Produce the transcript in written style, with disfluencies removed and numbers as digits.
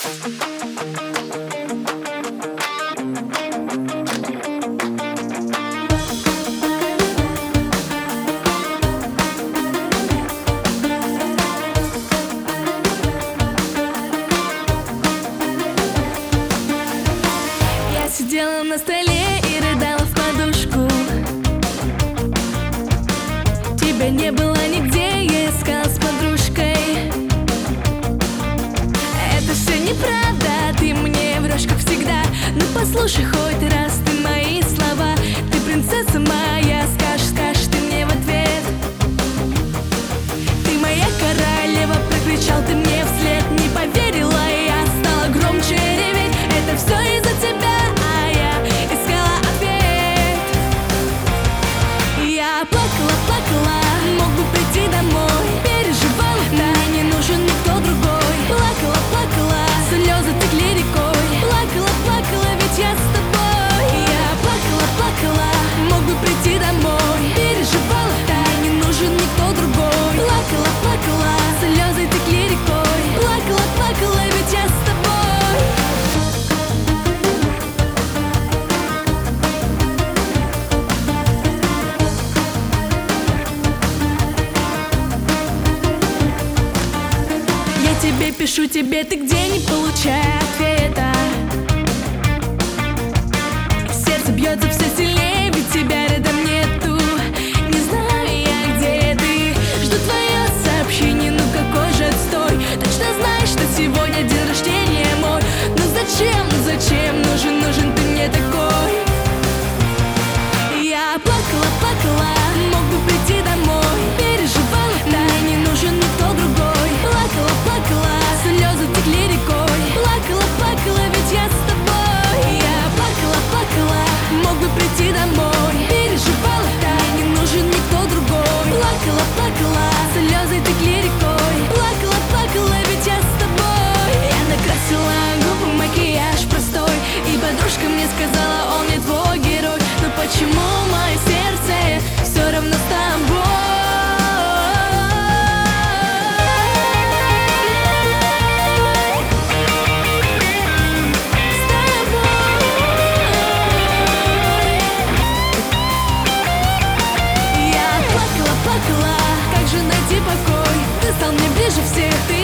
Сидела на столе и рыдала в подушку. Тебя не было нигде, я искала с подружкой. Это все неправда, ты мне врешь, как всегда. Ну послушай хоть раз ты мои слова. Ты принцесса моя, скажешь ты мне в ответ. Ты моя королева, прокричал ты мне вслед. Не поверила, я стала громче реветь. Это все из-за тебя. Плакала, мог бы прийти домой. Переживала, да не нужен никто другой. Плакала, слезы текли рекой. Плакала, ведь я с тобой. Я плакала, мог бы прийти домой. Переживала, да не нужен никто другой. Плакала, слезы текли рекой. Плакала, ведь я с тобой. Тебе пишу, тебе ты где, не получая ответа. Сердце бьется все сильнее, ведь тебя рядом нету. Не знаю я, где ты. Жду твое сообщение, ну какой же отстой. Точно знаешь, что сегодня день рождения мой. Ну зачем нужен ты мне такой? Я плакала, мог бы прийти домой. Переживала, да не нужен никто другой. Плакала, слезы текли рекой. Плакала, ведь я с тобой. Я плакала, мог бы прийти домой. Переживала, да не нужен никто другой. Плакала, слезы текли рекой. Плакала, ведь я с тобой. Я накрасила губы, макияж простой. И подружка мне сказала, он не твой герой. Но почему мое сердце все равно с тобой? Как же найти покой? Ты стал мне ближе всех, ты